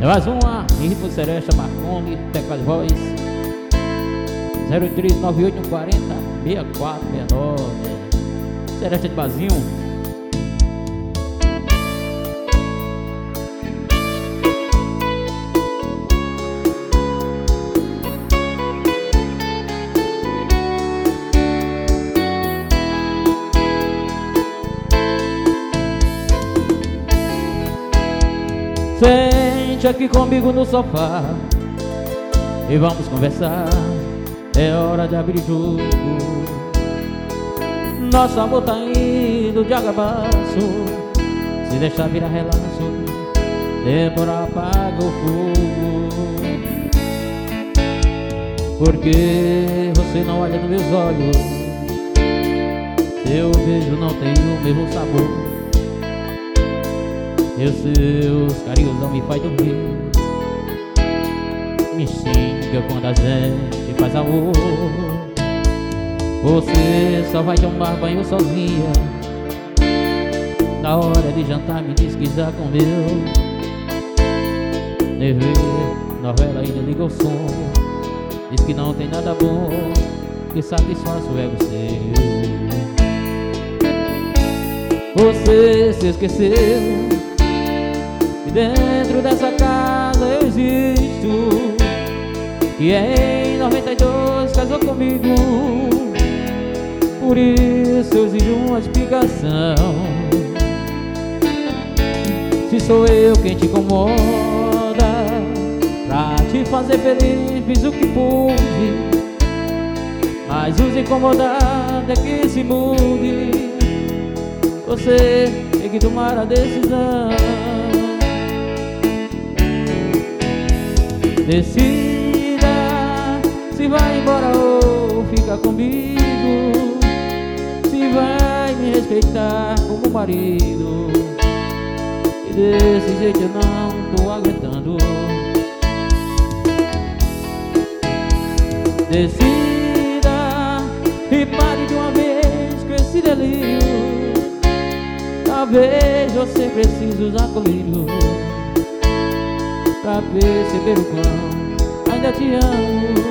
É mais uma, em ritmo de seresta, Marconi, teclado de voz 0398406469. Seresta de Bazinho. Sente aqui comigo no sofá e vamos conversar. É hora de abrir jogo. Nosso amor tá indo de água abaixo. Se deixar virar relaxo, temporal apaga o fogo. Porque você não olha nos meus olhos, seu beijo não tem o mesmo sabor. E os seus carinhos não me faz dormir. Me xinga quando a gente faz amor. Você só vai tomar banho sozinha. Na hora de jantar me diz que já comeu. TV, novela ainda liga o som. Diz que não tem nada bom que satisfaz o ego seu. Você se esqueceu que dentro dessa casa eu existo, que em 92 casou comigo. Por isso eu exijo uma explicação. Se sou eu quem te incomoda, pra te fazer feliz fiz o que pude, mas os incomodados é que se mude. Você tem que tomar a decisão. Decida se vai embora ou fica comigo, se vai me respeitar como marido. E desse jeito eu não tô aguentando. Decida e pare de uma vez com esse delírio. Talvez você precise usar colírio pra perceber o quão ainda te amo.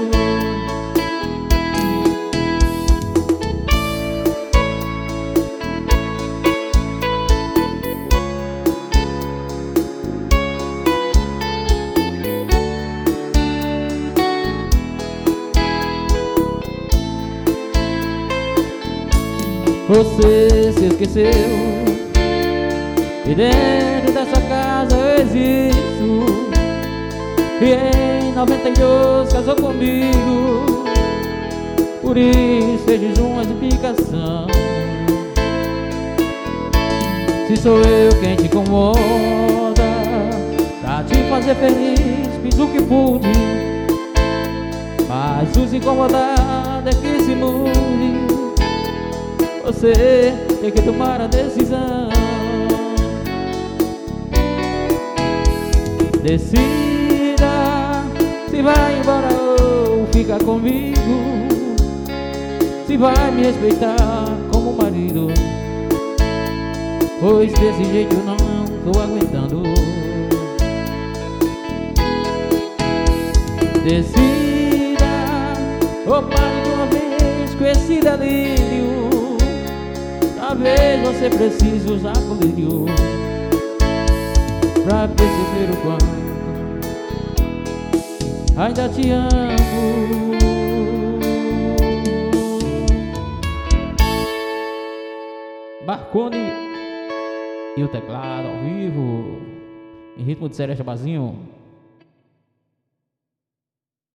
Você se esqueceu que dentro dessa casa eu existo, e em 92 casou comigo. Por isso exijo uma explicação. Se sou eu quem te incomoda, pra te fazer feliz fiz o que pude, mas os incomodados é que se mude. Você tem que tomar a decisão. Decida se vai embora ou fica comigo, se vai me respeitar como marido, pois desse jeito eu não tô aguentando. Decida ou pare de uma vez com esse delírio. Talvez você precise usar colírio pra perceber o quanto ainda te amo. Marconi e o teclado ao vivo, em ritmo de seresta Bazinho.